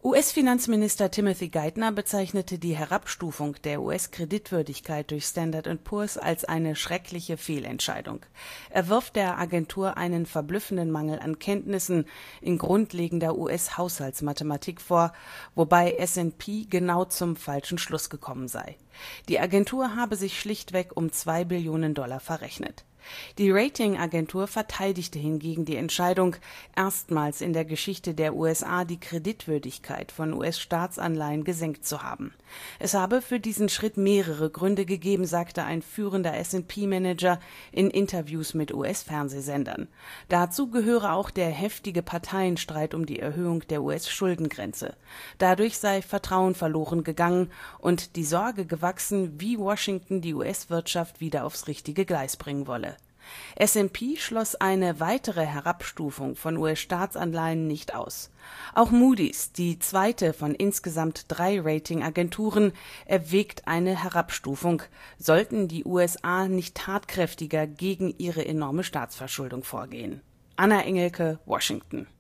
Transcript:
US-Finanzminister Timothy Geithner bezeichnete die Herabstufung der US-Kreditwürdigkeit durch Standard & Poor's als eine schreckliche Fehlentscheidung. Er wirft der Agentur einen verblüffenden Mangel an Kenntnissen in grundlegender US-Haushaltsmathematik vor, wobei S&P genau zum falschen Schluss gekommen sei. Die Agentur habe sich schlichtweg um $2 Billionen verrechnet. Die Ratingagentur verteidigte hingegen die Entscheidung, erstmals in der Geschichte der USA die Kreditwürdigkeit von US-Staatsanleihen gesenkt zu haben. Es habe für diesen Schritt mehrere Gründe gegeben, sagte ein führender S&P-Manager in Interviews mit US-Fernsehsendern. Dazu gehöre auch der heftige Parteienstreit um die Erhöhung der US-Schuldengrenze. Dadurch sei Vertrauen verloren gegangen und die Sorge gewachsen, wie Washington die US-Wirtschaft wieder aufs richtige Gleis bringen wolle. S&P schloss eine weitere Herabstufung von US-Staatsanleihen nicht aus. Auch Moody's, die zweite von insgesamt 3 Ratingagenturen, erwägt eine Herabstufung, sollten die USA nicht tatkräftiger gegen ihre enorme Staatsverschuldung vorgehen. Anna Engelke, Washington.